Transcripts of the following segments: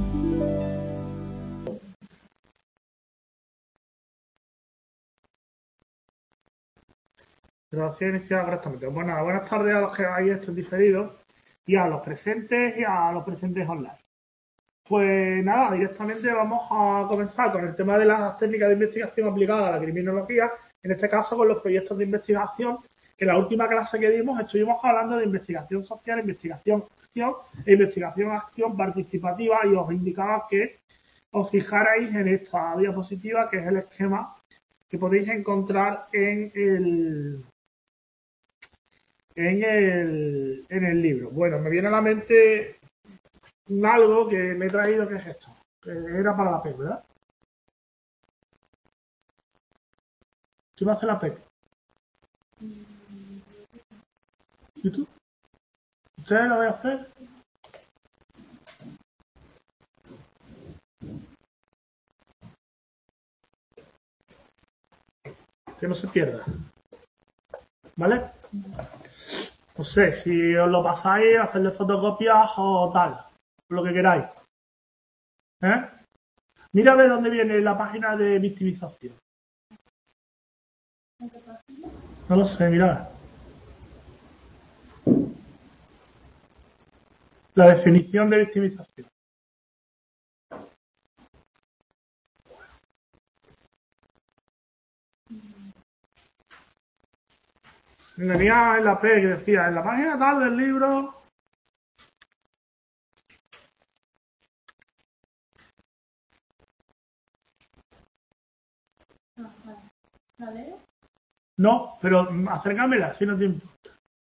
Grabación iniciada correctamente. Bueno, buenas tardes a los que hay esto en diferido y a los presentes online. Pues nada, directamente vamos a comenzar con el tema de las técnicas de investigación aplicadas a la criminología, en este caso con los proyectos de investigación, que en la última clase que dimos estuvimos hablando de investigación social, investigación acción e investigación acción participativa, y os indicaba que os fijarais en esta diapositiva, que es el esquema que podéis encontrar en el libro. Bueno, me viene a la mente algo que me he traído, que es esto, que era para la PEC, ¿verdad? ¿Quién va a hacer la PEC? ¿Y tú? ¿Ustedes lo vais a hacer? Que no se pierda. ¿Vale? No sé, si os lo pasáis, hacerle fotocopias o tal, lo que queráis. Mira a ver dónde viene la página de victimización. No lo sé, mirad. La definición de victimización. Venía en la P que decía, en la página tal del libro. No, pero acércamela, si no te importa.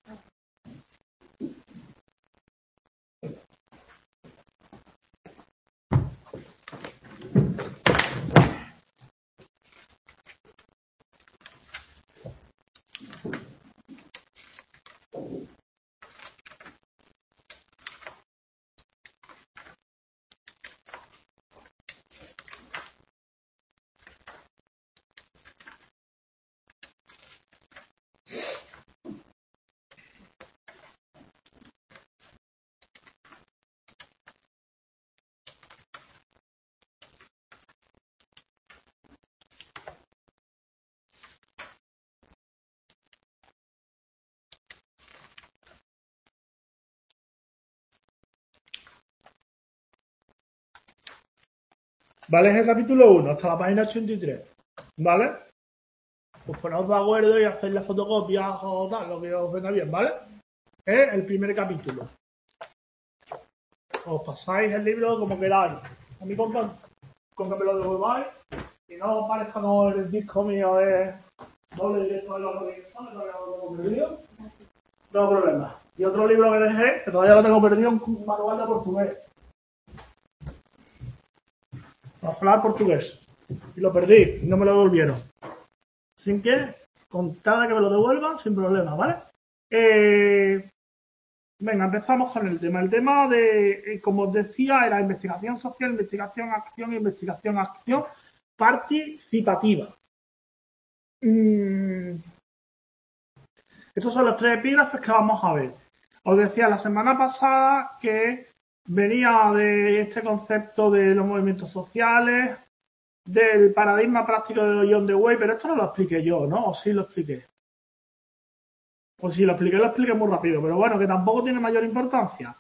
¿Vale? Es el capítulo 1, hasta la página 83. ¿Vale? Pues poneros de acuerdo y hacer las fotocopias o tal, lo que os venga bien, ¿vale? Es el primer capítulo. Os pasáis el libro como queráis. A mí con que me lo devolváis y no os parezca como el disco mío de doble directo de los directores, no lo tengo perdido. No hay problema. Y otro libro que dejé, que todavía lo tengo perdido, un manual de portugués. Para hablar portugués. Y lo perdí, y no me lo devolvieron. Sin que, con cada que me lo devuelvan, sin problema, ¿vale? Venga, empezamos con el tema. El tema de, como os decía, era investigación social, investigación acción e investigación acción participativa. Estos son los tres epígrafes que vamos a ver. Os decía la semana pasada que venía de este concepto de los movimientos sociales, del paradigma práctico de John Dewey, pero esto no lo expliqué yo, ¿no? ¿O sí lo expliqué? Pues si lo expliqué muy rápido, pero bueno, que tampoco tiene mayor importancia.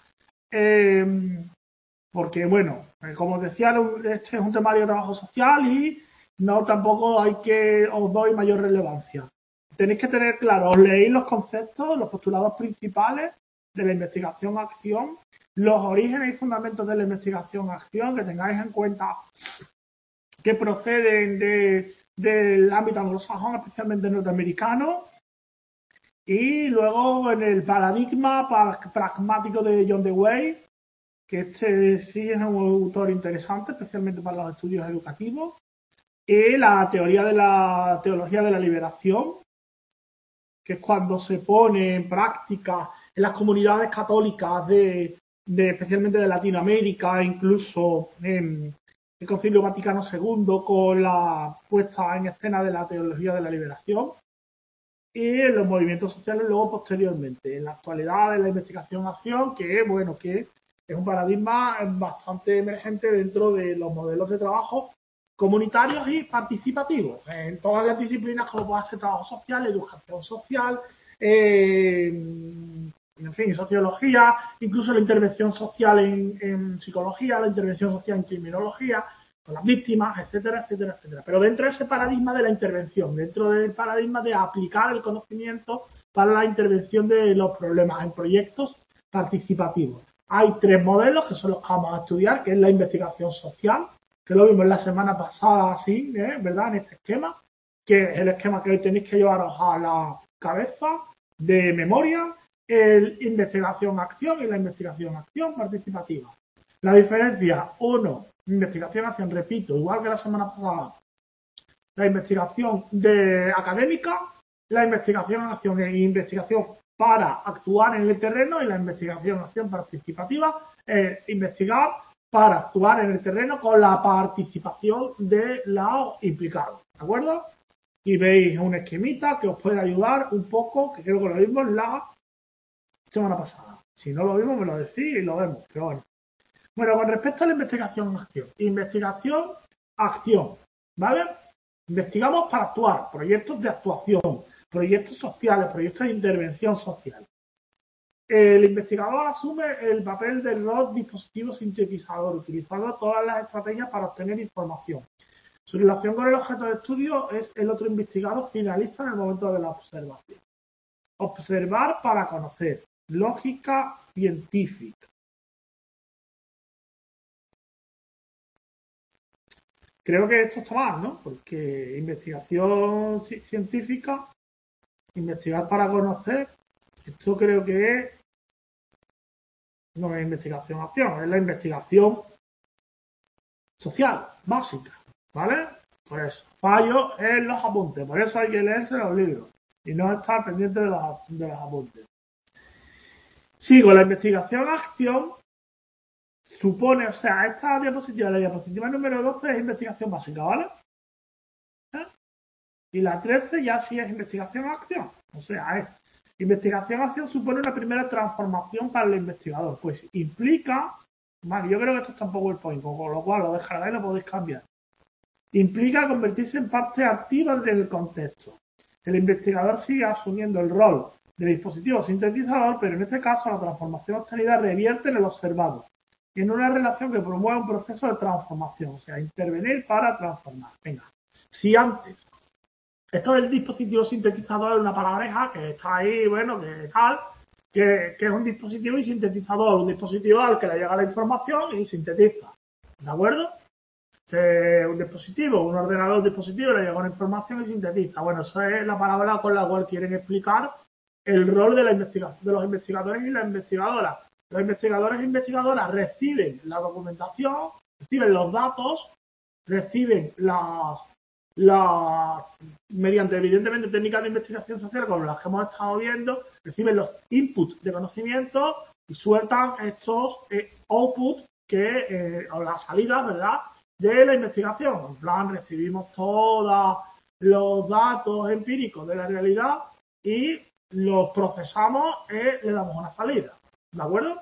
Porque, bueno, como os decía, este es un temario de trabajo social y no tampoco hay que os doy mayor relevancia. Tenéis que tener claro, os leéis los conceptos, los postulados principales de la investigación-acción, los orígenes y fundamentos de la investigación-acción, que tengáis en cuenta que proceden del ámbito anglosajón, especialmente norteamericano, y luego en el paradigma pragmático de John Dewey, que este sí es un autor interesante, especialmente para los estudios educativos, y la teoría de la teología de la liberación, que es cuando se pone en práctica en las comunidades católicas especialmente de Latinoamérica, incluso en el Concilio Vaticano II, con la puesta en escena de la teología de la liberación, y en los movimientos sociales luego posteriormente. En la actualidad de la investigación-acción, que bueno, que Es un paradigma bastante emergente dentro de los modelos de trabajo comunitarios y participativos. En todas las disciplinas, como puede ser trabajo social, educación social, en fin, sociología, incluso la intervención social en psicología, la intervención social en criminología, con las víctimas, etcétera, etcétera, etcétera. Pero dentro de ese paradigma de la intervención, dentro del paradigma de aplicar el conocimiento para la intervención de los problemas en proyectos participativos. Hay 3 modelos que son los que vamos a estudiar, que es la investigación social, que lo vimos la semana pasada así, ¿verdad? En este esquema, que es el esquema que hoy tenéis que llevaros a la cabeza de memoria, el investigación-acción y la investigación-acción participativa. La diferencia, 1, investigación-acción, repito, igual que la semana pasada, la investigación académica, la investigación-acción e investigación para actuar en el terreno y la investigación-acción participativa, investigar para actuar en el terreno con la participación de los implicados, ¿de acuerdo? Y veis un esquemita que os puede ayudar un poco, que creo que lo vimos la semana pasada. Si no lo vimos, me lo decís y lo vemos, pero bueno. Bueno, con respecto a la investigación-acción. Investigación-acción, ¿vale? Investigamos para actuar, proyectos de actuación, proyectos sociales, proyectos de intervención social. El investigador asume el papel del rol dispositivo sintetizador, utilizando todas las estrategias para obtener información. Su relación con el objeto de estudio es el otro investigado finaliza en el momento de la observación. Observar para conocer. Lógica científica. Creo que esto está mal, ¿no? Porque investigación científica, investigar para conocer, esto creo que es, no es investigación-acción, es la investigación social, básica, ¿vale? Por eso, fallo en los apuntes, por eso hay que leerse los libros y no estar pendiente de los apuntes. Sigo, la investigación-acción supone, o sea, esta diapositiva, la diapositiva número 12 es investigación básica, ¿vale? Y la 13 ya sí es investigación-acción, o sea, es investigación-acción supone una primera transformación para el investigador, pues implica, vale, yo creo que esto está en PowerPoint, con lo cual lo descargáis y lo podéis cambiar. Implica convertirse en parte activa del contexto. El investigador sigue asumiendo el rol de dispositivo sintetizador, pero en este caso la transformación obtenida revierte en el observado, en una relación que promueve un proceso de transformación, o sea, intervenir para transformar. Venga, si antes esto del dispositivo sintetizador es una palabreja que está ahí, bueno, que tal, que es un dispositivo y sintetizador, un dispositivo al que le llega la información y sintetiza, ¿de acuerdo? Un dispositivo, un ordenador dispositivo le llega una información y sintetiza. Bueno, esa es la palabra con la cual quieren explicar el rol de la investigación, de los investigadores y las investigadoras. Los investigadores e investigadoras reciben la documentación, reciben los datos, reciben mediante evidentemente técnicas de investigación social como las que hemos estado viendo, reciben los inputs de conocimiento y sueltan estos outputs o las salidas, ¿verdad?, de la investigación. En plan, recibimos todos los datos empíricos de la realidad y los procesamos y le damos una salida, ¿de acuerdo?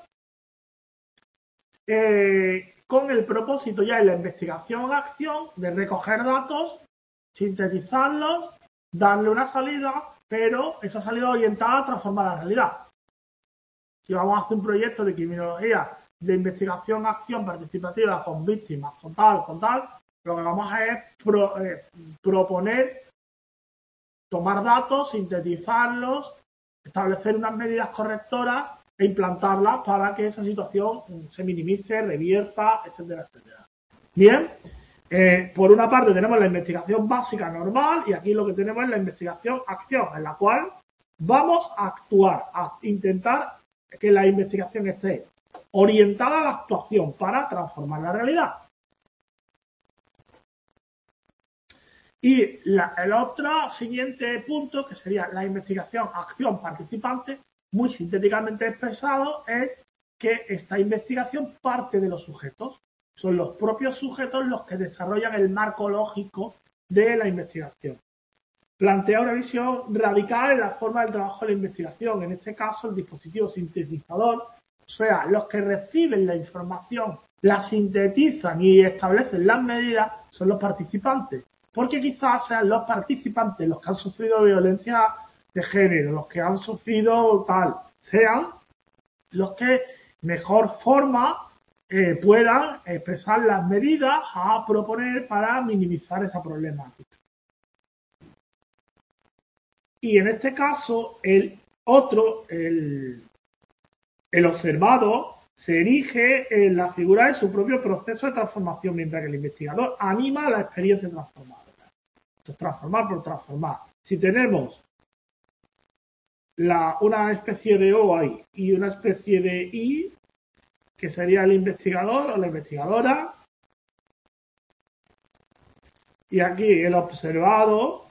Con el propósito ya en la investigación-acción de recoger datos, sintetizarlos, darle una salida, pero esa salida orientada a transformar la realidad. Si vamos a hacer un proyecto de criminología de investigación-acción participativa con víctimas, con tal, lo que vamos a es proponer, tomar datos, sintetizarlos, establecer unas medidas correctoras e implantarlas para que esa situación se minimice, revierta, etcétera, etcétera. Bien, por una parte tenemos la investigación básica normal y aquí lo que tenemos es la investigación-acción, en la cual vamos a actuar, a intentar que la investigación esté orientada a la actuación para transformar la realidad. Y el otro siguiente punto, que sería la investigación-acción participante, muy sintéticamente expresado, es que esta investigación parte de los sujetos. Son los propios sujetos los que desarrollan el marco lógico de la investigación. Plantea una visión radical en la forma del trabajo de la investigación. En este caso, el dispositivo sintetizador O sea, los que reciben la información, la sintetizan y establecen las medidas son los participantes. Porque quizás sean los participantes los que han sufrido violencia de género, los que han sufrido tal, sean los que mejor forma puedan expresar las medidas a proponer para minimizar esa problemática. Y en este caso, el observado, se erige en la figura de su propio proceso de transformación, mientras que el investigador anima la experiencia transformadora. Transformar por transformar. Si tenemos una especie de O ahí y una especie de I, que sería el investigador o la investigadora, y aquí el observado,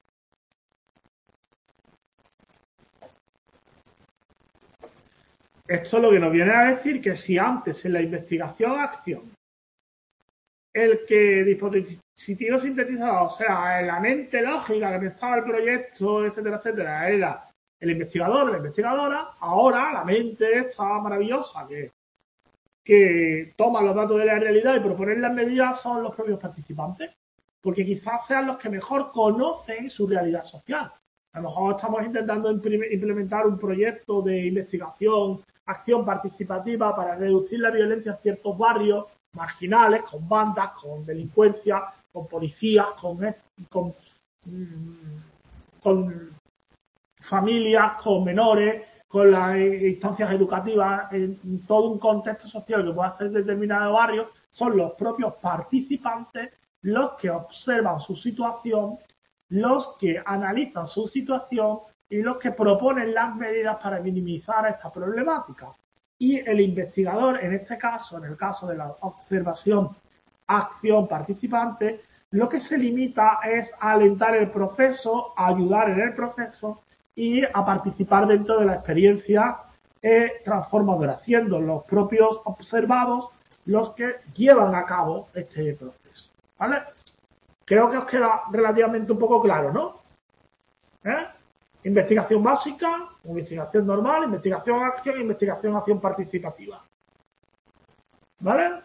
esto lo que nos viene a decir que si antes en la investigación-acción el que dispositivo sintetizador, o sea, la mente lógica que pensaba el proyecto, etcétera, etcétera, era el investigador, la investigadora, ahora la mente esta maravillosa que toma los datos de la realidad y proponer las medidas son los propios participantes, porque quizás sean los que mejor conocen su realidad social. A lo mejor estamos intentando implementar un proyecto de investigación, acción participativa para reducir la violencia en ciertos barrios marginales, con bandas, con delincuencia, con policías, con familias, con menores, con las instancias educativas, en todo un contexto social que pueda ser determinado barrio, son los propios participantes los que observan su situación, los que analizan su situación y los que proponen las medidas para minimizar esta problemática. Y el investigador, en este caso, en el caso de la observación, acción participante, lo que se limita es a alentar el proceso, a ayudar en el proceso y a participar dentro de la experiencia transformadora, siendo los propios observados los que llevan a cabo este proceso. ¿Vale? Creo que os queda relativamente un poco claro, ¿no? Investigación básica, investigación normal, investigación-acción, investigación-acción participativa. ¿Vale?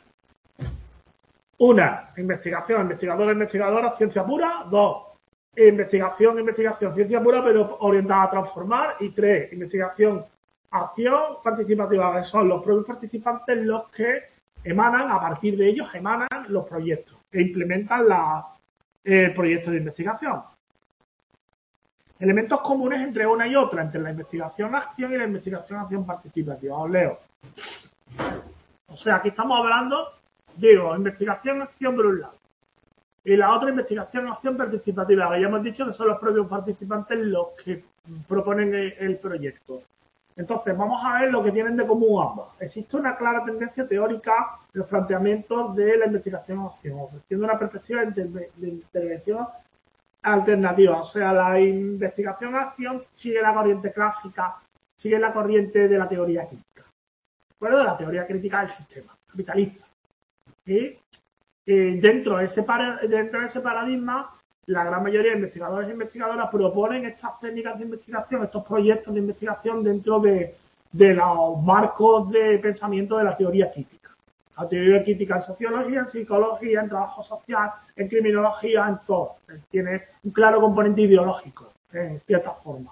Una, investigación, investigadora, ciencia pura. Dos, investigación, ciencia pura, pero orientada a transformar. Y tres, investigación, acción participativa, que son los propios participantes los que emanan, a partir de ellos emanan los proyectos e implementan el proyecto de investigación. Elementos comunes entre una y otra, entre la investigación-acción y la investigación-acción participativa. Os leo. O sea, aquí estamos hablando, digo, investigación-acción por un lado. Y la otra, investigación-acción participativa, que ya hemos dicho que son los propios participantes los que proponen el proyecto. Entonces, vamos a ver lo que tienen de común ambas. Existe una clara tendencia teórica en los planteamientos de la investigación-acción, ofreciendo una perspectiva de intervención alternativa. O sea, la investigación-acción sigue la corriente clásica, sigue la corriente de la teoría crítica. ¿De acuerdo? De la teoría crítica del sistema capitalista. Y dentro de ese paradigma, la gran mayoría de investigadores e investigadoras proponen estas técnicas de investigación, estos proyectos de investigación dentro de los marcos de pensamiento de la teoría crítica. La teoría crítica en sociología, en psicología, en trabajo social, en criminología, en todo. Tiene un claro componente ideológico, en cierta forma.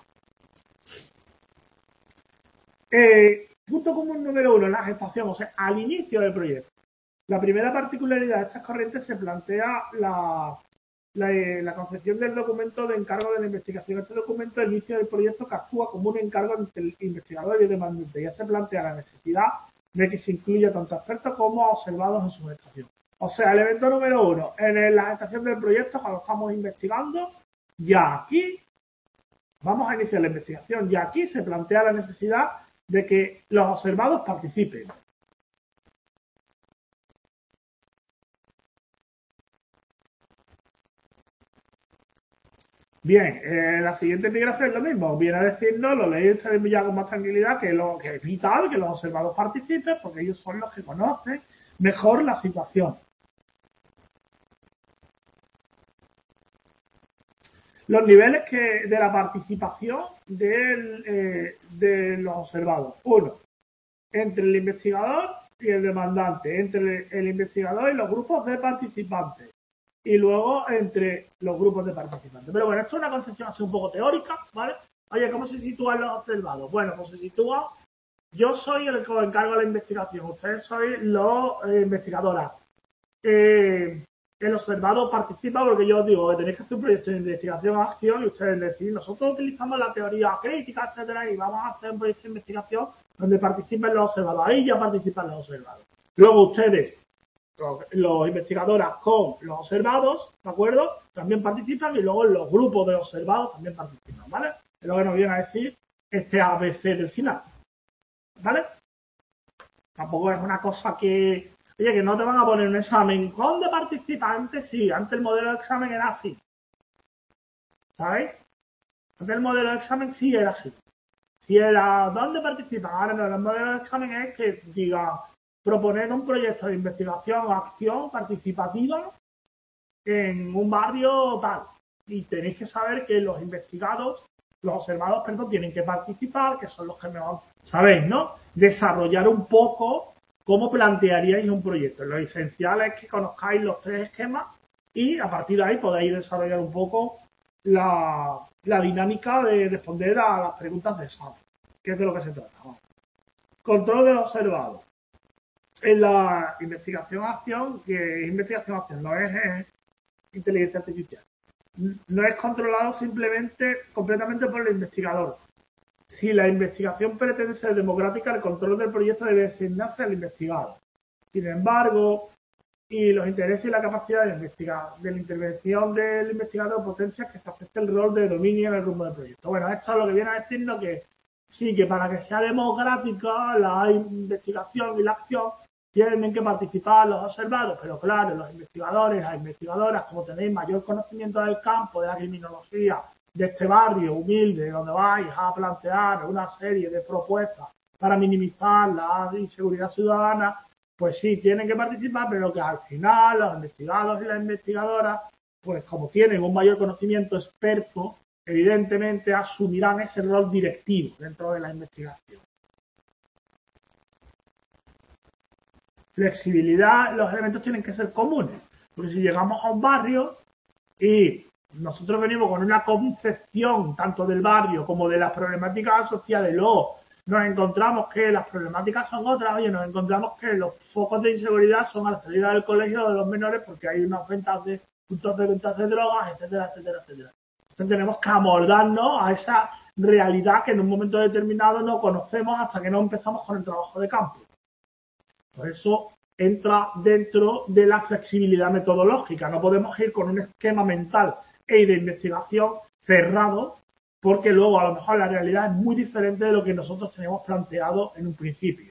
Punto común número uno, la gestación, o sea, al inicio del proyecto. La primera particularidad de estas corrientes se plantea la concepción del documento de encargo de la investigación. Este documento es el inicio del proyecto que actúa como un encargo entre el investigador y el demandante. Ya se plantea la necesidad de que se incluya tanto a expertos como a observados en su gestación. O sea, el evento número uno, en la gestación del proyecto, cuando estamos investigando, ya aquí vamos a iniciar la investigación. Ya aquí se plantea la necesidad de que los observados participen. Bien, la siguiente epígrafe es lo mismo. Viene a decirnos, lo leéis ustedes ya con más tranquilidad, que es vital que los observados participen, porque ellos son los que conocen mejor la situación. Los niveles de la participación de los observados. Uno, entre el investigador y el demandante, entre el investigador y los grupos de participantes, y luego entre los grupos de participantes. Pero bueno, esto es una concepción así un poco teórica, ¿vale? Oye, ¿cómo se sitúan los observados? Bueno, pues se sitúa, yo soy el que os encargo de la investigación, ustedes sois los investigadoras. El observado participa porque yo os digo que tenéis que hacer un proyecto de investigación a acción y ustedes decís, nosotros utilizamos la teoría crítica, etcétera, y vamos a hacer un proyecto de investigación donde participen los observados. Ahí ya participan los observados. Luego ustedes, los investigadoras con los observados, ¿de acuerdo? También participan y luego los grupos de observados también participan, ¿vale? Es lo que nos viene a decir este ABC del final, ¿vale? Tampoco es una cosa que, oye, que no te van a poner un examen con de participantes, sí, antes el modelo de examen era así, ¿sabéis? Antes el modelo de examen sí era así. Si era, ¿dónde participan? Ahora no, el modelo de examen es que diga, proponer un proyecto de investigación o acción participativa en un barrio tal. Y tenéis que saber que los investigados, los observados, perdón, tienen que participar, que son los que mejor sabéis, ¿no? Desarrollar un poco cómo plantearíais un proyecto. Lo esencial es que conozcáis los tres esquemas y a partir de ahí podéis desarrollar un poco la dinámica de responder a las preguntas de examen, que es de lo que se trata. Vamos. Control del observado. En la investigación-acción, que es investigación-acción, no es inteligencia artificial. No es controlado simplemente, completamente por el investigador. Si la investigación pretende ser democrática, el control del proyecto debe asignarse al investigado. Sin embargo, y los intereses y la capacidad de la intervención del investigador potencia que se acepte el rol de dominio en el rumbo del proyecto. Bueno, esto es lo que viene a decirnos que sí, que para que sea democrática la investigación y la acción tienen que participar los observados, pero claro, los investigadores, las investigadoras, como tenéis mayor conocimiento del campo, de la criminología, de este barrio humilde, donde vais a plantear una serie de propuestas para minimizar la inseguridad ciudadana, pues sí, tienen que participar, pero que al final los investigados y las investigadoras, pues como tienen un mayor conocimiento experto, evidentemente asumirán ese rol directivo dentro de la investigación. Flexibilidad, los elementos tienen que ser comunes, porque si llegamos a un barrio y nosotros venimos con una concepción tanto del barrio como de las problemáticas sociales, luego nos encontramos que las problemáticas son otras, oye, nos encontramos que los focos de inseguridad son a la salida del colegio de los menores porque hay unas ventas de puntos de ventas de drogas, etcétera, etcétera, etcétera. Entonces tenemos que amoldarnos a esa realidad que en un momento determinado no conocemos hasta que no empezamos con el trabajo de campo. Por eso entra dentro de la flexibilidad metodológica. No podemos ir con un esquema mental y de investigación cerrado, porque luego a lo mejor la realidad es muy diferente de lo que nosotros teníamos planteado en un principio.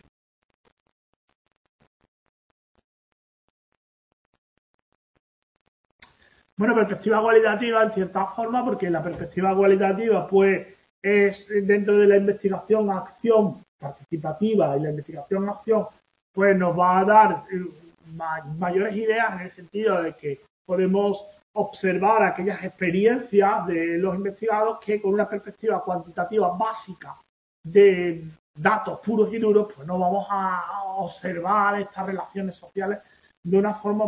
Bueno, perspectiva cualitativa en cierta forma, porque la perspectiva cualitativa pues es dentro de la investigación-acción participativa y la investigación-acción pues nos va a dar mayores ideas en el sentido de que podemos observar aquellas experiencias de los investigados que con una perspectiva cuantitativa básica de datos puros y duros, pues no vamos a observar estas relaciones sociales de una forma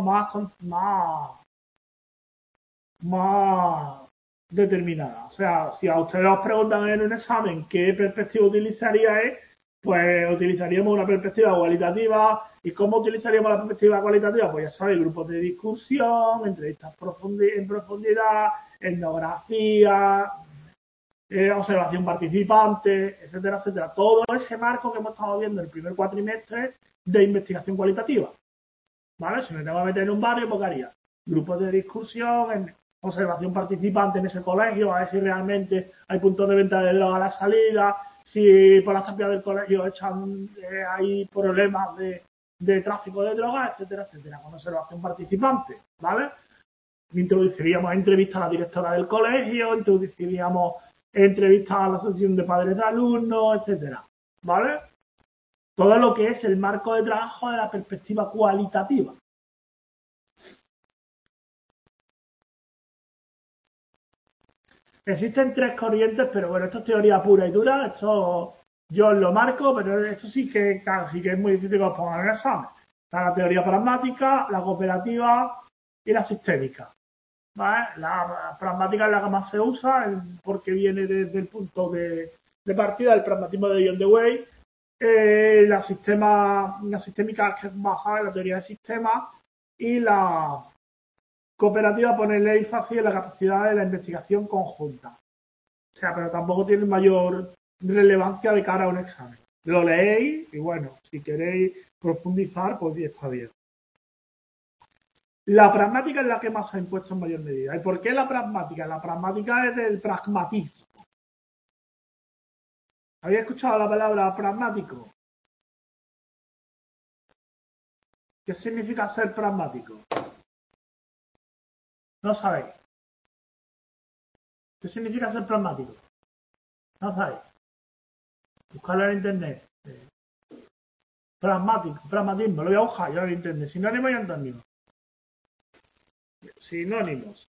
más determinada. O sea, si a ustedes os preguntan en un examen qué perspectiva utilizaríais, pues utilizaríamos una perspectiva cualitativa. ¿Y cómo utilizaríamos la perspectiva cualitativa? Pues ya sabéis, grupos de discusión, entrevistas en profundidad, etnografía, observación participante, etcétera, etcétera. Todo ese marco que hemos estado viendo en el primer cuatrimestre de investigación cualitativa. ¿Vale? Si me tengo que meter en un barrio, pues ¿qué haría? Grupos de discusión, observación participante en ese colegio, a ver si realmente hay puntos de venta de droga a la salida, si por las tapias del colegio hay problemas de tráfico de drogas, etcétera, etcétera, con observación participante, ¿vale? Introduciríamos entrevistas a la directora del colegio, introduciríamos entrevistas a la asociación de padres de alumnos, etcétera, ¿vale? Todo lo que es el marco de trabajo de la perspectiva cualitativa. Existen tres corrientes, pero bueno, esto es teoría pura y dura, esto Yo lo marco, pero esto sí que, claro, sí que es muy difícil que lo pongan en el examen. Está la teoría pragmática, la cooperativa y la sistémica. ¿Vale? La pragmática es la que más se usa porque viene desde el punto de partida del pragmatismo de John Dewey. La sistémica que es basada en la teoría de sistemas y la cooperativa pone ley fácil en la capacidad de la investigación conjunta. O sea, pero tampoco tiene mayor relevancia de cara a un examen. Lo leéis y bueno, si queréis profundizar, pues está bien. La pragmática es la que más se ha impuesto en mayor medida. ¿Y por qué la pragmática? La pragmática es del pragmatismo. ¿Habéis escuchado la palabra pragmático? ¿Qué significa ser pragmático? No sabéis. ¿Qué significa ser pragmático? No sabéis. Buscarlo en internet. Pragmático, pragmatismo, lo voy a buscar yo en internet. Sinónimo y antónimo. Sinónimos.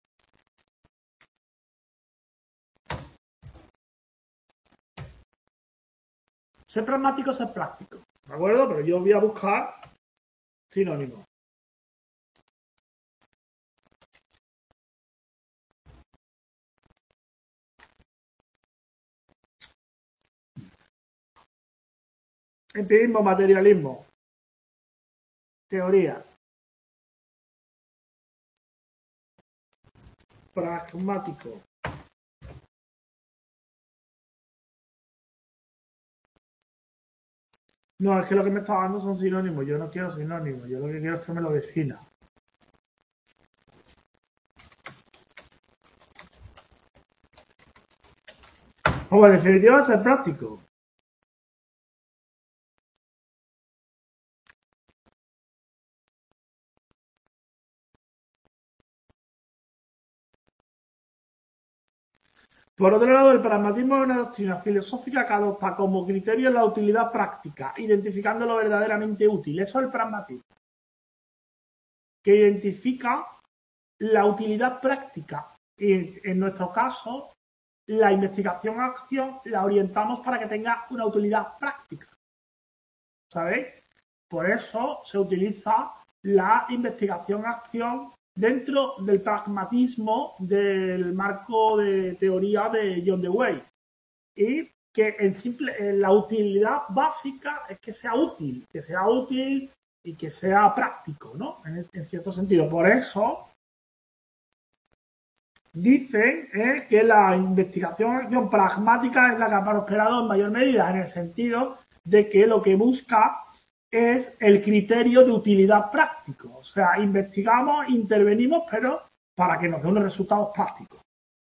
Ser pragmático es ser práctico. ¿De acuerdo? Pero yo voy a buscar sinónimos. Empirismo, materialismo. Teoría. Pragmático. No, es que lo que me está dando son sinónimos. Yo no quiero sinónimos. Yo lo que quiero es que me lo defina. O en definitiva, ser práctico. Por otro lado, el pragmatismo es una doctrina filosófica que adopta como criterio la utilidad práctica, identificando lo verdaderamente útil. Eso es el pragmatismo. Que identifica la utilidad práctica. Y en nuestro caso, la investigación-acción la orientamos para que tenga una utilidad práctica. ¿Sabéis? Por eso se utiliza la investigación-acción dentro del pragmatismo del marco de teoría de John Dewey. Y que la utilidad básica es que sea útil y que sea práctico, ¿no? En cierto sentido. Por eso dicen que la investigación-acción pragmática es la que ha prosperado en mayor medida, en el sentido de que lo que busca es el criterio de utilidad práctico. O sea, investigamos, intervenimos, pero para que nos dé unos resultados prácticos.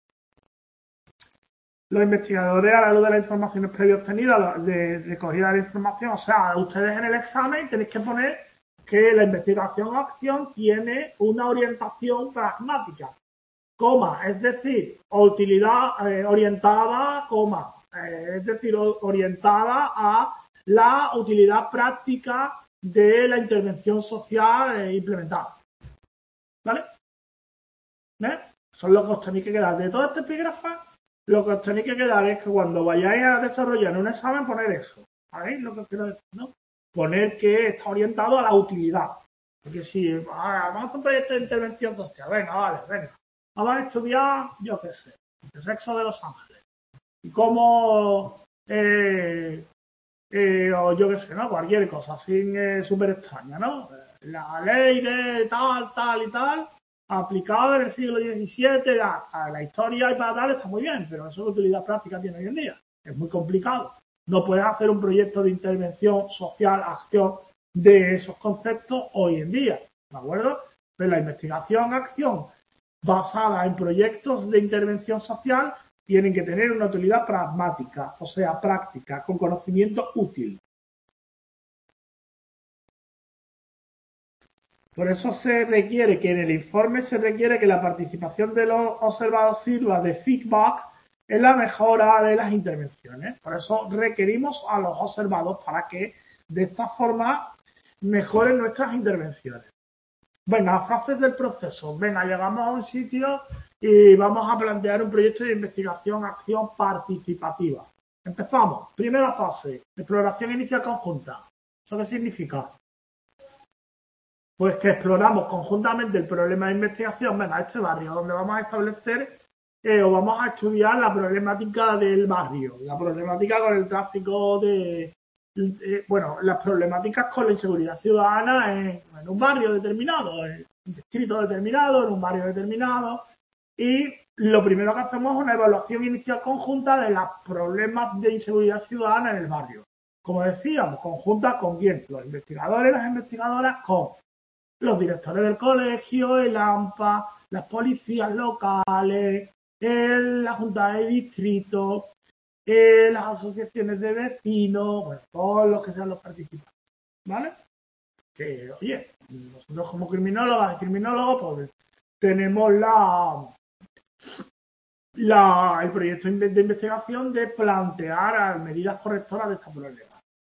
Los investigadores, a la luz de las informaciones previas obtenidas, de recogida de la información, o sea, ustedes en el examen tenéis que poner que la investigación-acción tiene una orientación pragmática, coma, es decir, utilidad orientada, coma, es decir, orientada a la utilidad práctica de la intervención social implementada. ¿Vale? Son lo que os tenéis que quedar. De todo este epígrafe, lo que os tenéis que quedar es que cuando vayáis a desarrollar un examen, poner eso. ¿Sabéis lo que quiero decir? ¿No? Poner que está orientado a la utilidad. Porque si vamos a hacer un proyecto de intervención social, venga. Vamos a estudiar, yo qué sé, el sexo de los ángeles. Y cómo o yo qué sé, ¿no? Cualquier cosa así súper extraña, ¿no? La ley de tal y tal, aplicada en el siglo XVII, a la historia y para tal está muy bien, pero eso es utilidad práctica tiene hoy en día. Es muy complicado. No puedes hacer un proyecto de intervención social, acción de esos conceptos hoy en día, ¿de acuerdo? Pero la investigación, acción basada en proyectos de intervención social tienen que tener una utilidad pragmática, o sea, práctica, con conocimiento útil. Por eso se requiere que en el informe se requiere que la participación de los observados sirva de feedback en la mejora de las intervenciones. Por eso requerimos a los observados para que de esta forma mejoren nuestras intervenciones. Venga, frases del proceso. Venga, llegamos a un sitio y vamos a plantear un proyecto de investigación, acción participativa. Empezamos. Primera fase, exploración inicial conjunta. ¿Eso qué significa? Pues que exploramos conjuntamente el problema de investigación, venga, este barrio, donde vamos a establecer o vamos a estudiar la problemática del barrio, la problemática con el tráfico bueno, las problemáticas con la inseguridad ciudadana en un barrio determinado, en un distrito determinado, en un barrio determinado. Y lo primero que hacemos es una evaluación inicial conjunta de los problemas de inseguridad ciudadana en el barrio. Como decíamos, conjunta con quién, los investigadores, las investigadoras, con los directores del colegio, el AMPA, las policías locales, la Junta de Distrito, las asociaciones de vecinos, bueno, todos los que sean los participantes, ¿vale? Que, oye, nosotros como criminólogas y criminólogos, pues tenemos el proyecto de investigación de plantear medidas correctoras de este problema.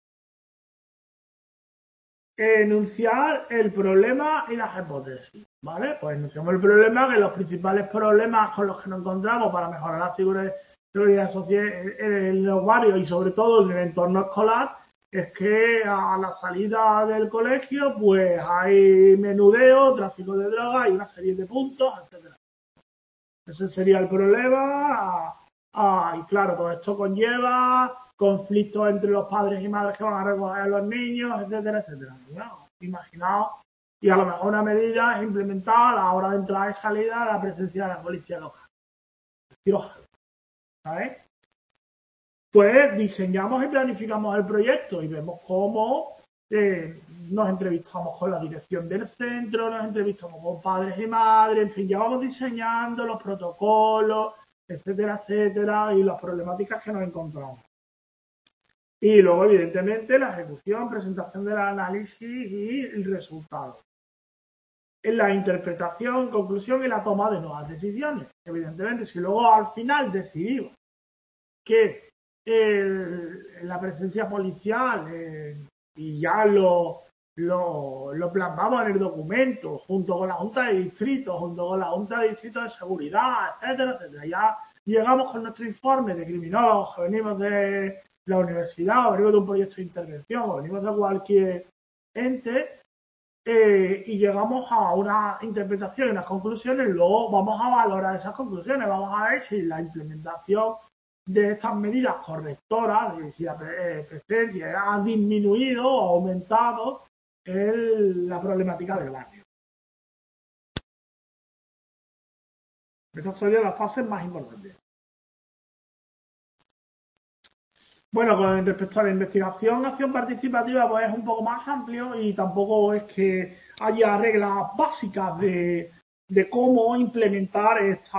Enunciar el problema y las hipótesis, ¿vale? Pues enunciamos el problema, que los principales problemas con los que nos encontramos para mejorar la seguridad social en los barrios y sobre todo en el entorno escolar es que a la salida del colegio pues hay menudeo, tráfico de drogas y una serie de puntos, etcétera. Ese sería el problema. Y claro, todo esto conlleva conflictos entre los padres y madres que van a recoger a los niños, etcétera, etcétera. Bueno, imaginaos, y a lo mejor una medida es implementar a la hora de entrada y salida la presencia de la policía local. ¿Sabes? Pues diseñamos y planificamos el proyecto y vemos cómo nos entrevistamos con la dirección del centro, nos entrevistamos con padres y madres, en fin, ya vamos diseñando los protocolos, etcétera, etcétera, y las problemáticas que nos encontramos. Y luego, evidentemente, la ejecución, presentación del análisis y el resultado. En la interpretación, conclusión y la toma de nuevas decisiones. Evidentemente, si luego al final decidimos que la presencia policial y ya lo plasmamos en el documento, junto con la Junta de Distrito, junto con la Junta de Distrito de Seguridad, etcétera, etcétera. Ya llegamos con nuestro informe de criminólogos que venimos de la universidad, o venimos de un proyecto de intervención, o venimos de cualquier ente, y llegamos a una interpretación y unas conclusiones, luego vamos a valorar esas conclusiones, vamos a ver si la implementación de estas medidas correctoras, de si la presencia ha disminuido o aumentado la problemática del barrio. Estas serían las fases más importantes. Bueno, con respecto a la investigación, acción participativa, pues es un poco más amplio y tampoco es que haya reglas básicas de cómo implementar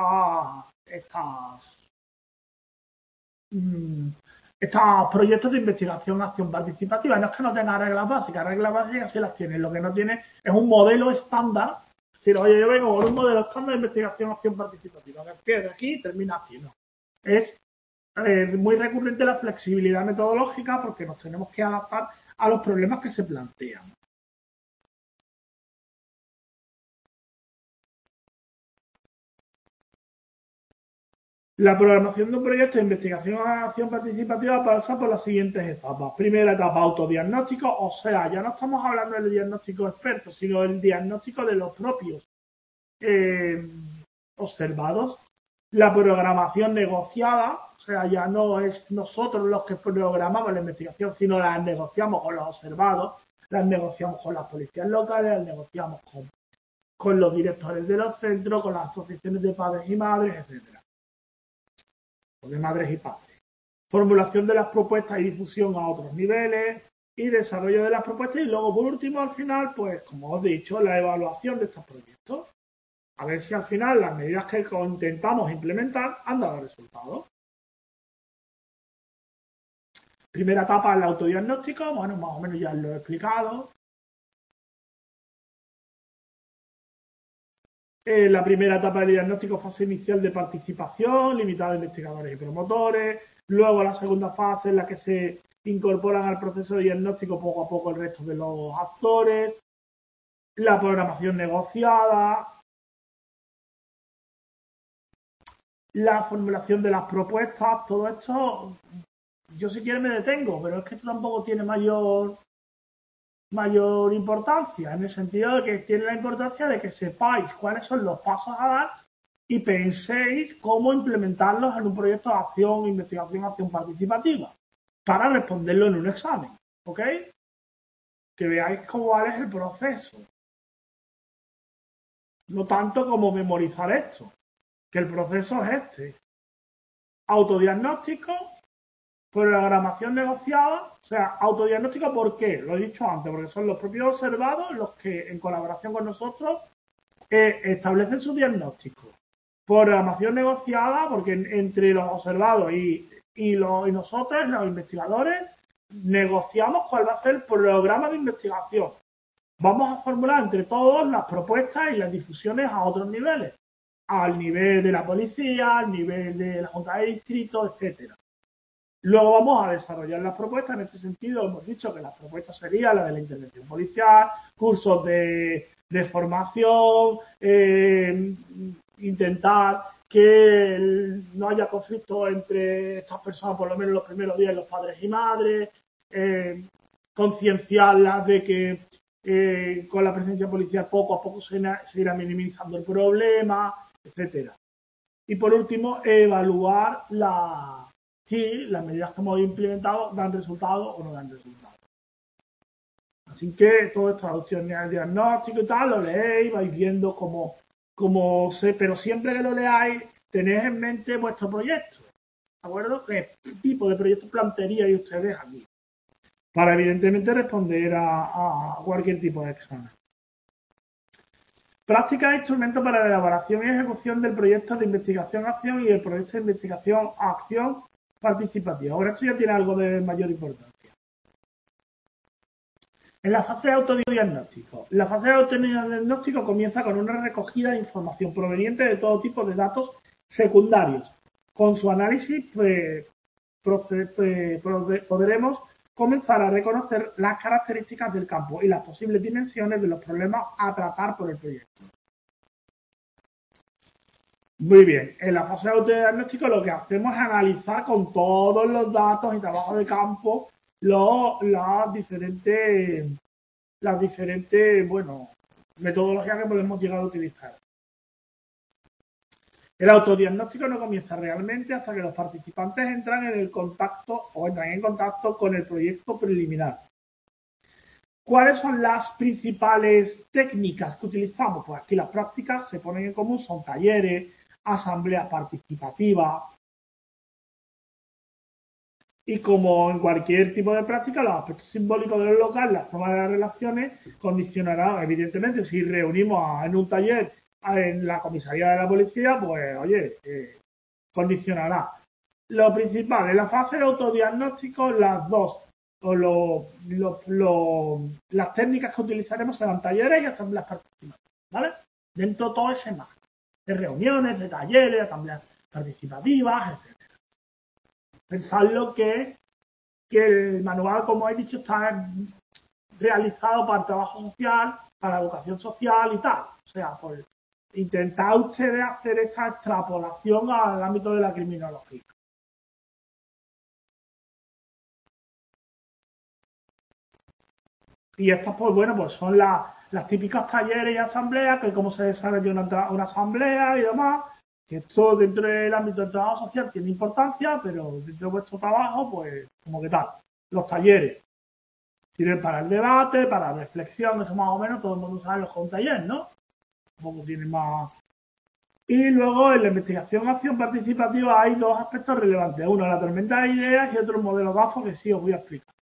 estos proyectos de investigación, acción participativa. No es que no tenga reglas básicas sí las tiene. Lo que no tiene es un modelo estándar. Es decir, oye, yo vengo con un modelo estándar de investigación, acción participativa. Que empieza de aquí y termina aquí, ¿no? Es muy recurrente la flexibilidad metodológica porque nos tenemos que adaptar a los problemas que se plantean. La programación de un proyecto de investigación o acción participativa pasa por las siguientes etapas. Primera etapa, autodiagnóstico, o sea, ya no estamos hablando del diagnóstico experto, sino del diagnóstico de los propios observados. La programación negociada, o sea, ya no es nosotros los que programamos la investigación, sino la negociamos con los observados, las negociamos con las policías locales, las negociamos con los directores de los centros, con las asociaciones de padres y madres, etcétera, o de madres y padres. Formulación de las propuestas y difusión a otros niveles y desarrollo de las propuestas y luego, por último, al final, pues, como os he dicho, la evaluación de estos proyectos. A ver si al final las medidas que intentamos implementar han dado resultados. Primera etapa, el autodiagnóstico, bueno, más o menos ya lo he explicado. La primera etapa del diagnóstico, fase inicial de participación, limitada a investigadores y promotores. Luego la segunda fase en la que se incorporan al proceso de diagnóstico poco a poco el resto de los actores. La programación negociada. La formulación de las propuestas, todo esto yo si quieres me detengo, pero es que esto tampoco tiene mayor importancia, en el sentido de que tiene la importancia de que sepáis cuáles son los pasos a dar y penséis cómo implementarlos en un proyecto de acción, investigación, acción participativa, para responderlo en un examen, ¿ok? Que veáis cuál es el proceso. No tanto como memorizar esto, que el proceso es este. Autodiagnóstico, programación negociada, o sea, autodiagnóstico, ¿por qué? Lo he dicho antes, porque son los propios observados los que, en colaboración con nosotros, establecen su diagnóstico. Programación negociada, porque entre los observados y nosotros, los investigadores, negociamos cuál va a ser el programa de investigación. Vamos a formular entre todos las propuestas y las difusiones a otros niveles, al nivel de la policía, al nivel de la Junta de Distrito, etcétera. Luego vamos a desarrollar las propuestas. En este sentido, hemos dicho que las propuestas serían la de la intervención policial, cursos de formación, intentar que no haya conflicto entre estas personas, por lo menos los primeros días, los padres y madres, concienciarlas de que con la presencia policial poco a poco se irá minimizando el problema, etcétera. Y por último, evaluar si las medidas que hemos implementado dan resultados o no dan resultados. Así que todo esto, traducción de diagnóstico y tal, lo leéis, vais viendo cómo pero siempre que lo leáis, tenéis en mente vuestro proyecto. ¿De acuerdo? ¿Qué tipo de proyecto plantearíais ustedes aquí? Para evidentemente responder a cualquier tipo de examen. Práctica de instrumentos para la elaboración y ejecución del proyecto de investigación-acción y el proyecto de investigación-acción participativa. Ahora esto ya tiene algo de mayor importancia. En la fase de autodiagnóstico. La fase de autodiagnóstico comienza con una recogida de información proveniente de todo tipo de datos secundarios. Con su análisis podremos comenzar a reconocer las características del campo y las posibles dimensiones de los problemas a tratar por el proyecto. Muy bien, en la fase de autodiagnóstico lo que hacemos es analizar con todos los datos y trabajo de campo las diferentes metodologías que podemos llegar a utilizar. El autodiagnóstico no comienza realmente hasta que los participantes entran en contacto con el proyecto preliminar. ¿Cuáles son las principales técnicas que utilizamos? Pues aquí las prácticas se ponen en común, son talleres, asambleas participativas. Y como en cualquier tipo de práctica, los aspectos simbólicos de lo local, la forma de las relaciones, condicionarán, evidentemente, si reunimos en un taller en la comisaría de la policía, pues, oye, condicionará. Lo principal, en la fase de autodiagnóstico, las técnicas que utilizaremos serán talleres y asambleas participativas, ¿vale? Dentro de todo ese marco de reuniones, de talleres, de asambleas participativas, etc. Pensadlo que el manual, como he dicho, está realizado para el trabajo social, para la educación social y tal. O sea, pues intentar ustedes hacer esta extrapolación al ámbito de la criminología. Y estas, pues bueno, pues son las típicas talleres y asambleas, que cómo se desarrolla una asamblea y demás, que esto dentro del ámbito del trabajo social tiene importancia, pero dentro de vuestro trabajo, pues, como que tal. Los talleres sirven para el debate, para la reflexión, eso más o menos todo el mundo sabe lo que es un taller, ¿no? Tampoco tiene más. Y luego en la investigación-acción participativa hay dos aspectos relevantes. Uno, la tormenta de ideas y otro, el modelo GAFO, que sí os voy a explicar.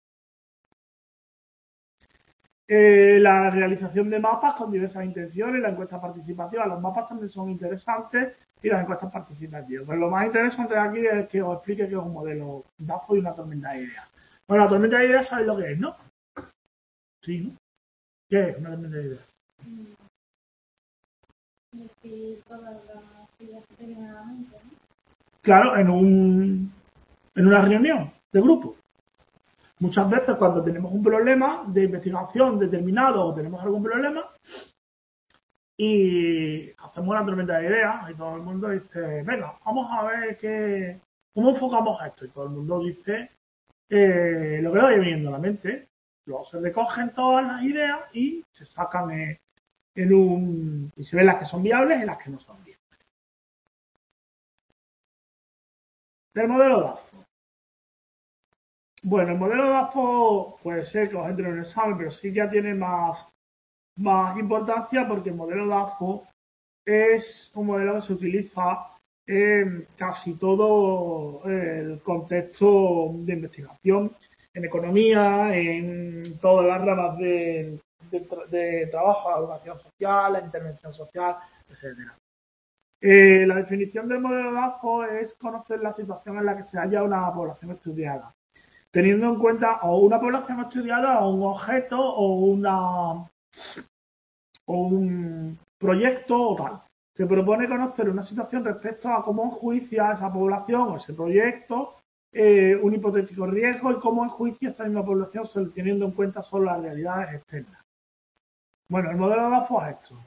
La realización de mapas con diversas intenciones, la encuesta participativa, los mapas también son interesantes y las encuestas participativas. Pero lo más interesante de aquí es que os explique qué es un modelo DAFO y una tormenta de ideas. Bueno, la tormenta de ideas sabéis lo que es, ¿no? Sí, ¿no? ¿Qué es una tormenta de ideas? Claro, en una reunión de grupo. Muchas veces cuando tenemos un problema de investigación determinado o tenemos algún problema y hacemos una tormenta de ideas y todo el mundo dice, venga, vamos a ver cómo enfocamos esto. Y todo el mundo dice lo que vaya viniendo a la mente. Luego se recogen todas las ideas y se sacan y se ven las que son viables y las que no son viables. Del modelo DAFO. Bueno, el modelo DAFO puede ser que os entre en un examen, pero sí ya tiene más importancia porque el modelo DAFO es un modelo que se utiliza en casi todo el contexto de investigación, en economía, en todas las ramas de trabajo, la educación social, la intervención social, etcétera. La definición del modelo DAFO es conocer la situación en la que se halla una población estudiada, teniendo en cuenta o una población estudiada o un objeto o un proyecto o tal. Se propone conocer una situación respecto a cómo enjuicia esa población o ese proyecto un hipotético riesgo y cómo enjuicia esa misma población teniendo en cuenta solo las realidades externas. Bueno, el modelo DAFO es esto.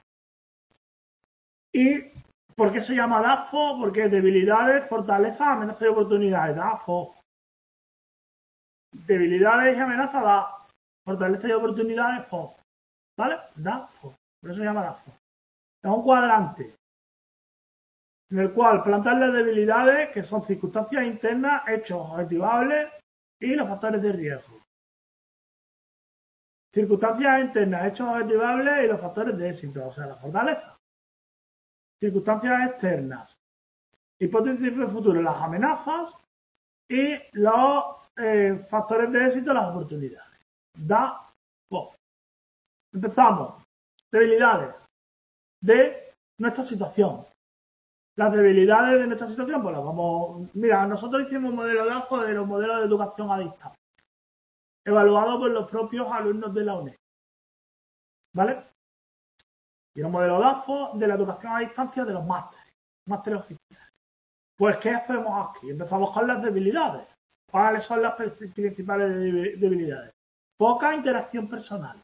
¿Y por qué se llama DAFO? Porque debilidades, fortalezas, amenazas y oportunidades. DAFO. Debilidades y amenazas, da. Fortalezas y oportunidades, FO. ¿Vale? DAFO. Por eso se llama DAFO. Es un cuadrante en el cual plantear las debilidades, que son circunstancias internas, hechos objetivables y los factores de riesgo. Circunstancias internas, hechos objetivables y los factores de éxito, o sea, la fortaleza. Circunstancias externas, hipótesis de futuro, las amenazas y los factores de éxito, las oportunidades. DAFO. Empezamos. Debilidades de nuestra situación. Las debilidades de nuestra situación, pues las vamos... Mira, nosotros hicimos un modelo DAFO de los modelos de educación a distancia, evaluado por los propios alumnos de la UNED. ¿Vale? Y un modelo DAFO de la educación a distancia de los másteres oficiales. Pues, ¿qué hacemos aquí? Empezamos con las debilidades. ¿Cuáles son las principales debilidades? Poca interacción personal.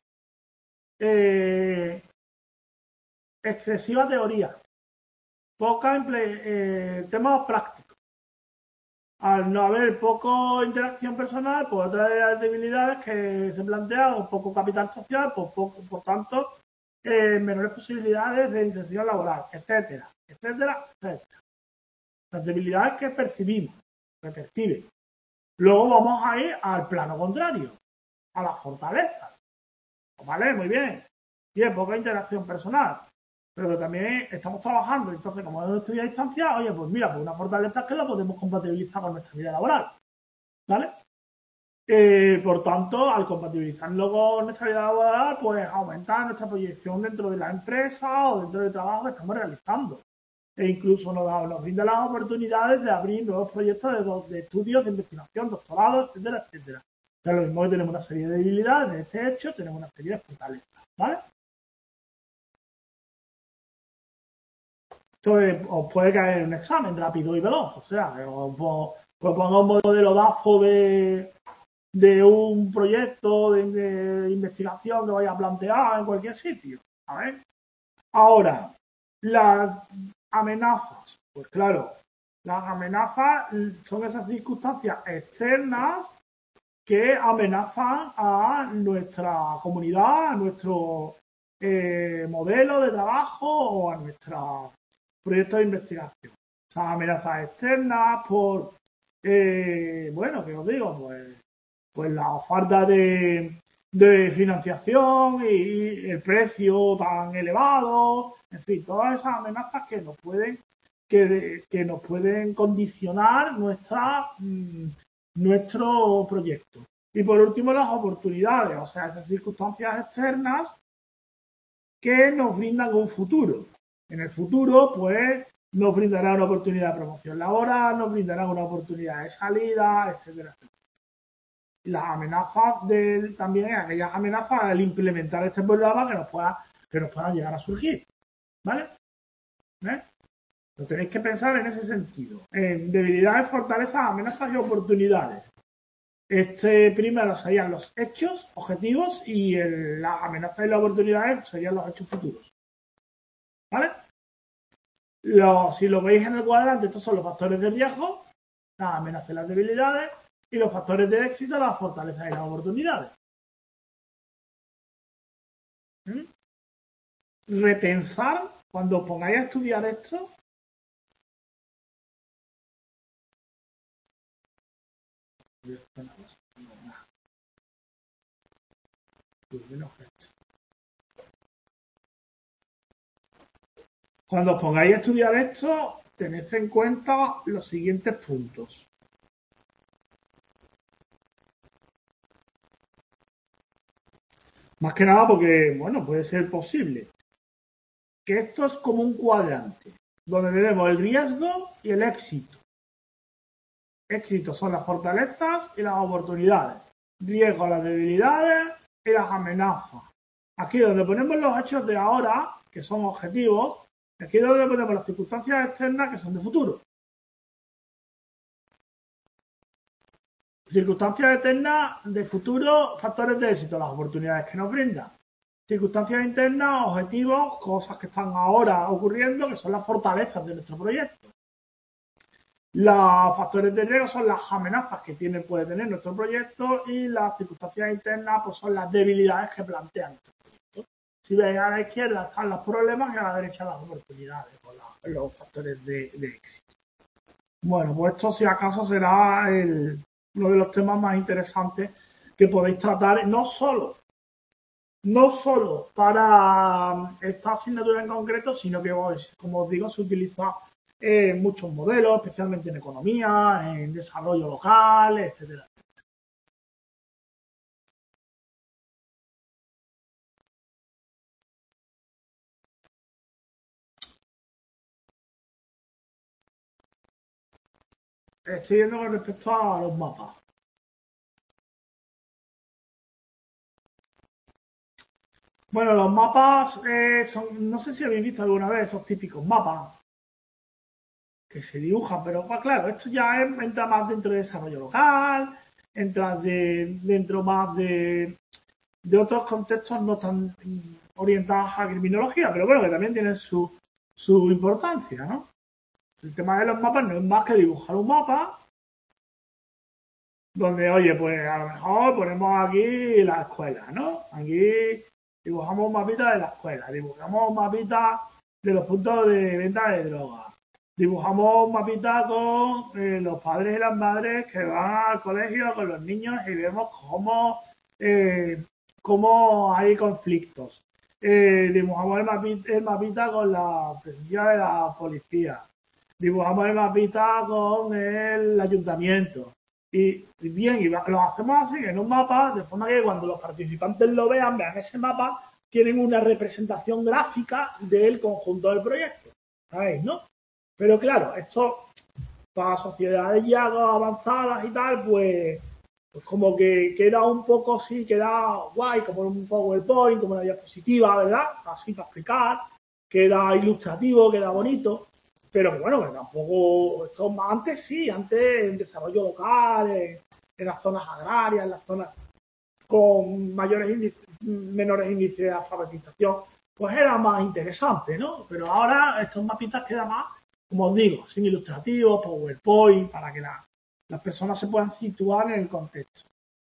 Excesiva teoría. Poca temas prácticos. Al no haber poca interacción personal, pues otra de las debilidades que se plantean, poco capital social, pues por tanto, menores posibilidades de inserción laboral, etcétera, etcétera, etcétera. Las debilidades que percibimos, que perciben. Luego vamos a ir al plano contrario, a las fortalezas. Vale, muy bien. Tiene poca interacción personal, pero también estamos trabajando. Entonces, como es un estudio a distancia, oye, pues mira, pues una fortaleza es que la podemos compatibilizar con nuestra vida laboral. ¿Vale? Por tanto, al compatibilizarlo con nuestra vida laboral, pues aumenta nuestra proyección dentro de la empresa o dentro del trabajo que estamos realizando. E incluso nos brinda las oportunidades de abrir nuevos proyectos de estudios, de investigación, doctorados, etcétera, etcétera. O sea, lo mismo que tenemos una serie de debilidades de este hecho, tenemos una serie de fortalezas, ¿vale? Esto os puede caer en un examen rápido y veloz, o sea, os pongo un modelo DAFO de un proyecto de investigación que vaya a plantear en cualquier sitio, ¿sabes? Ahora, las amenazas, pues claro, las amenazas son esas circunstancias externas que amenazan a nuestra comunidad, a nuestro modelo de trabajo o a nuestro proyecto de investigación. Esas amenazas externas por, bueno, que os digo, pues la falta de financiación y el precio tan elevado, en fin, todas esas amenazas que nos pueden condicionar nuestro proyecto. Y por último, las oportunidades, o sea, esas circunstancias externas que nos brindan un futuro. En el futuro, pues, nos brindará una oportunidad de promoción laboral, nos brindará una oportunidad de salida, etcétera, etcétera. Y las amenazas también aquellas amenazas al implementar este programa que nos puedan llegar a surgir. ¿Vale? Lo tenéis que pensar en ese sentido. En debilidades, fortalezas, amenazas y oportunidades. Primero serían los hechos objetivos y las amenazas y las oportunidades serían los hechos futuros. ¿Vale? Si lo veis en el cuadrante, estos son los factores de riesgo, las amenazas y las debilidades. y los factores de éxito, las fortalezas y las oportunidades. Repensar, cuando os pongáis a estudiar esto, cuando os pongáis a estudiar esto, tened en cuenta los siguientes puntos. Más que nada porque, bueno, puede ser posible. Que esto es como un cuadrante, donde tenemos el riesgo y el éxito. Éxito son las fortalezas y las oportunidades. Riesgo las debilidades y las amenazas. Aquí donde ponemos los hechos de ahora, que son objetivos, aquí es donde ponemos las circunstancias externas que son de futuro. Circunstancias externas de futuro, factores de éxito, las oportunidades que nos brindan. Circunstancias internas, objetivos, cosas que están ahora ocurriendo, que son las fortalezas de nuestro proyecto. Los factores de riesgo son las amenazas que puede tener nuestro proyecto y las circunstancias internas pues son las debilidades que plantea nuestro proyecto. Si veis a la izquierda están los problemas y a la derecha las oportunidades, los factores de éxito. Bueno, pues esto si acaso será uno de los temas más interesantes que podéis tratar, no solo para esta asignatura en concreto, sino que, como os digo, se utiliza en muchos modelos, especialmente en economía, en desarrollo local, etcétera. Estoy viendo con respecto a los mapas. Bueno, los mapas son, no sé si habéis visto alguna vez esos típicos mapas que se dibujan, pero pues, claro, esto ya entra más dentro de desarrollo local, entra dentro más de otros contextos no tan orientados a criminología, pero bueno, que también tienen su importancia, ¿no? El tema de los mapas no es más que dibujar un mapa donde, oye, pues a lo mejor ponemos aquí la escuela, ¿no? Aquí dibujamos un mapita de la escuela, dibujamos un mapita de los puntos de venta de drogas, dibujamos un mapita con los padres y las madres que van al colegio con los niños y vemos cómo hay conflictos. Dibujamos el mapita con la presencia de la policía. Dibujamos el mapita con el ayuntamiento. Y bien, y lo hacemos así en un mapa, de forma que cuando los participantes lo vean ese mapa, tienen una representación gráfica del conjunto del proyecto. ¿Sabéis, no? Pero claro, esto para sociedades ya avanzadas y tal, pues como que queda un poco, sí, queda guay, como un PowerPoint, como una diapositiva, ¿verdad? Así para explicar, queda ilustrativo, queda bonito, pero que bueno, que tampoco, esto antes sí, antes en desarrollo local, en las zonas agrarias, en las zonas con menores índices de alfabetización, pues era más interesante, ¿no? Pero ahora estos mapitas quedan más, como os digo, sin ilustrativos, PowerPoint, para que las personas se puedan situar en el contexto.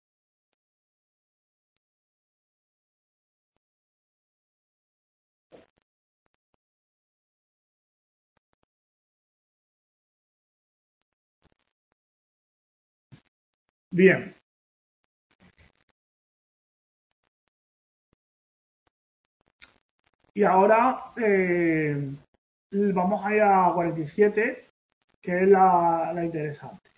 Bien. Y ahora vamos a ir a 47, que es la interesante.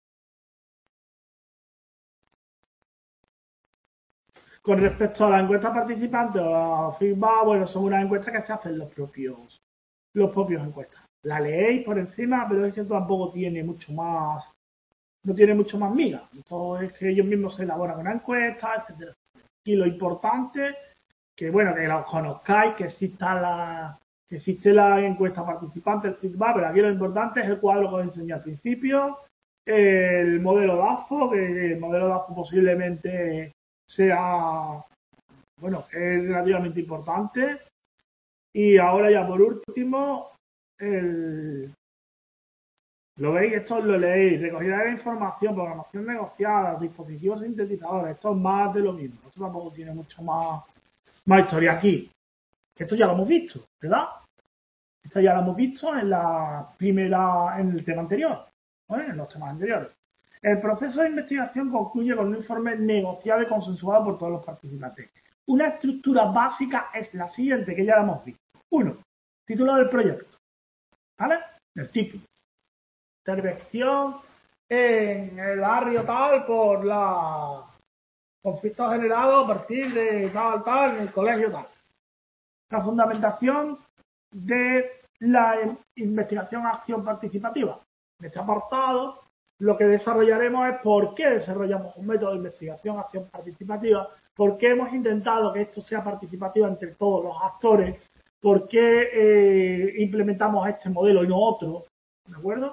Con respecto a la encuesta participante o a feedback, bueno, son unas encuestas que se hacen los propios encuestas. La leéis por encima, pero es que tampoco tiene mucho más, no tiene mucho más miga. Entonces es que ellos mismos se elaboran una encuesta, etcétera. Y lo importante, que bueno, que los conozcáis, que existe la encuesta participante, el feedback, pero aquí lo importante es el cuadro que os enseñé al principio, el modelo DAFO, que el modelo DAFO posiblemente sea, bueno, es relativamente importante. Y ahora ya por último, Lo veis, esto lo leéis, recogida de la información, programación negociada, dispositivos sintetizadores, esto es más de lo mismo. Esto tampoco tiene mucho más historia aquí. Esto ya lo hemos visto, ¿verdad? Esto ya lo hemos visto en el tema anterior, ¿vale? En los temas anteriores. El proceso de investigación concluye con un informe negociado y consensuado por todos los participantes. Una estructura básica es la siguiente, que ya la hemos visto. 1. Título del proyecto, ¿vale? El título. Intervención en el barrio tal por la conflictos generados a partir de tal, en el colegio tal. La fundamentación de la investigación acción participativa. En este apartado, lo que desarrollaremos es por qué desarrollamos un método de investigación acción participativa, por qué hemos intentado que esto sea participativo entre todos los actores, por qué implementamos este modelo y no otro, ¿de acuerdo?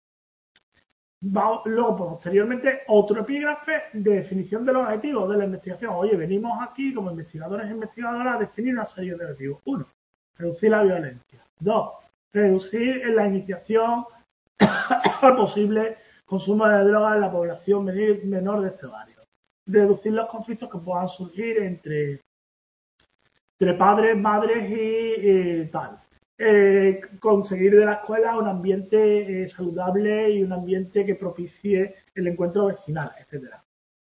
Luego, posteriormente, otro epígrafe de definición de los objetivos de la investigación. Oye, venimos aquí como investigadores e investigadoras a definir una serie de objetivos. 1. Reducir la violencia. 2. Reducir la iniciación al posible consumo de drogas en la población menor de este barrio. Reducir los conflictos que puedan surgir entre padres, madres y tal. Conseguir de la escuela un ambiente saludable y un ambiente que propicie el encuentro vecinal, etcétera.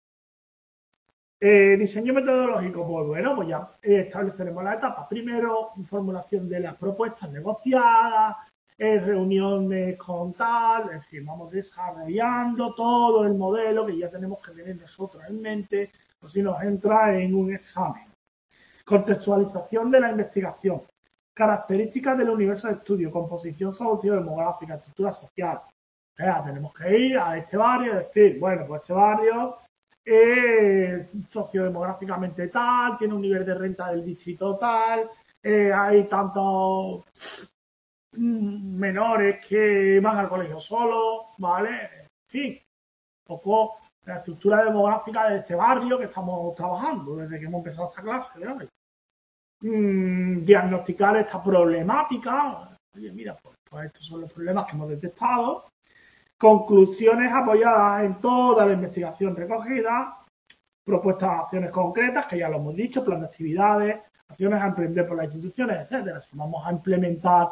Diseño metodológico, pues bueno, pues ya estableceremos la etapa. Primero, formulación de las propuestas negociadas, reuniones con tal, es decir, vamos desarrollando todo el modelo que ya tenemos que tener nosotros en mente, o si nos entra en un examen. Contextualización de la investigación. Características del universo de estudio, composición sociodemográfica, estructura social. O sea, tenemos que ir a este barrio y decir, bueno, pues este barrio es sociodemográficamente tal, tiene un nivel de renta del distrito tal, hay tantos menores que van al colegio solos, ¿vale? En fin, un poco la estructura demográfica de este barrio que estamos trabajando desde que hemos empezado esta clase, ¿verdad? Diagnosticar esta problemática. Oye, mira, pues estos son los problemas que hemos detectado. Conclusiones apoyadas en toda la investigación recogida. Propuestas de acciones concretas, que ya lo hemos dicho, plan de actividades, acciones a emprender por las instituciones, etcétera. Si vamos a implementar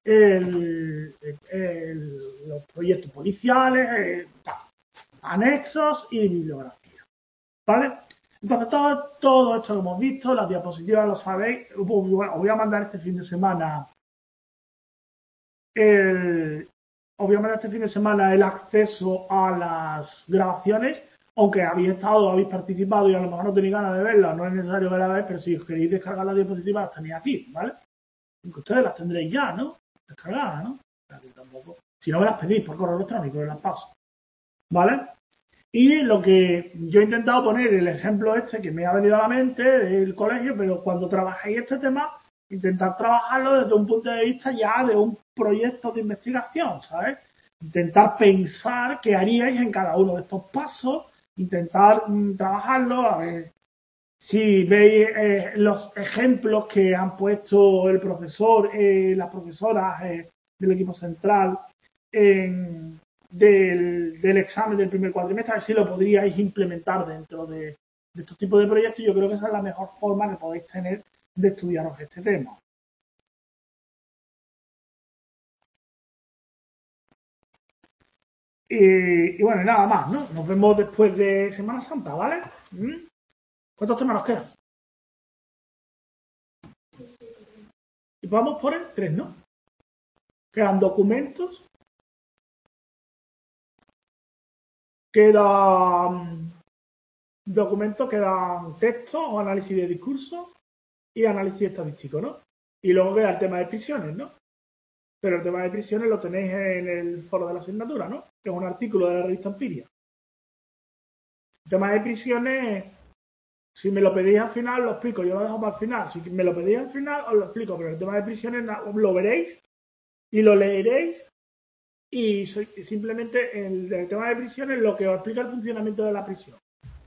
los proyectos policiales, anexos y bibliografía. ¿Vale? Entonces, todo esto lo hemos visto, las diapositivas lo sabéis. Os voy a mandar este fin de semana el acceso a las grabaciones, aunque habéis participado y a lo mejor no tenéis ganas de verlas, no es necesario que las veáis, pero si os queréis descargar las diapositivas, las tenéis aquí, ¿vale? Aunque ustedes las tendréis ya, ¿no? Descargadas, ¿no? Tampoco. Si no me las pedís por correo electrónico, las paso. ¿Vale? Y lo que yo he intentado poner, el ejemplo este que me ha venido a la mente del colegio, pero cuando trabajéis este tema, intentar trabajarlo desde un punto de vista ya de un proyecto de investigación, ¿sabes? Intentar pensar qué haríais en cada uno de estos pasos, intentar trabajarlo, a ver si veis los ejemplos que han puesto el profesor, las profesoras del equipo central del examen del primer cuatrimestre, a ver si lo podríais implementar dentro de estos tipos de proyectos. Yo creo que esa es la mejor forma que podéis tener de estudiaros este tema. Y bueno, nada más, ¿no? Nos vemos después de Semana Santa, ¿vale? ¿Cuántos temas nos quedan? Y vamos por el 3, ¿no? Quedan documentos, quedan textos o análisis de discurso y análisis estadístico, ¿no? Y luego queda el tema de prisiones, ¿no? Pero el tema de prisiones lo tenéis en el foro de la asignatura, ¿no? Que es un artículo de la revista Empiria. El tema de prisiones, si me lo pedís al final, lo explico. Yo lo dejo para el final. Si me lo pedís al final, os lo explico. Pero el tema de prisiones lo veréis y lo leeréis. Y simplemente el tema de prisiones lo que os explica el funcionamiento de la prisión.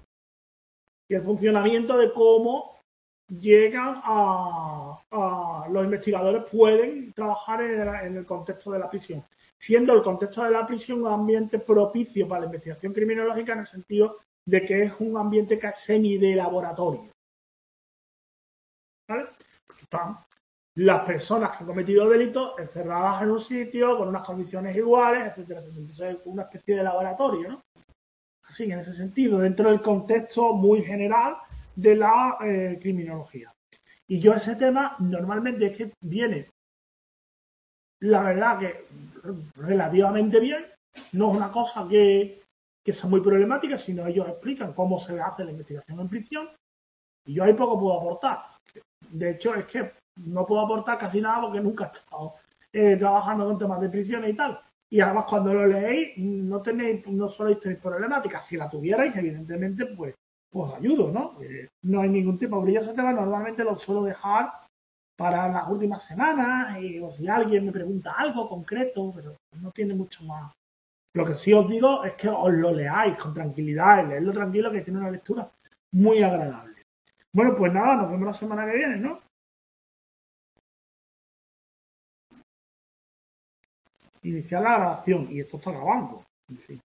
Y el funcionamiento de cómo llegan a los investigadores pueden trabajar en el contexto de la prisión, siendo el contexto de la prisión un ambiente propicio para la investigación criminológica en el sentido de que es un ambiente que es semi de laboratorio. ¿Vale? Porque están las personas que han cometido delitos encerradas en un sitio con unas condiciones iguales, etcétera, etcétera. Entonces es una especie de laboratorio, ¿no? Así, en ese sentido, dentro del contexto muy general de la criminología. Y yo ese tema normalmente es que viene, la verdad que relativamente bien, no es una cosa que sea muy problemática, sino ellos explican cómo se hace la investigación en prisión y yo ahí poco puedo aportar. De hecho, es que no puedo aportar casi nada porque nunca he estado trabajando con temas de prisiones y tal. Y además cuando lo leéis no soléis tener problemáticas. Si la tuvierais, evidentemente, pues ayudo, ¿no? No hay ningún tipo. Pero yo ese tema normalmente lo suelo dejar para las últimas semanas o si alguien me pregunta algo concreto, pero no tiene mucho más. Lo que sí os digo es que os lo leáis con tranquilidad, leerlo tranquilo, que tiene una lectura muy agradable. Bueno, pues nada, nos vemos la semana que viene, ¿no? Iniciar la grabación y esto está grabando. En fin.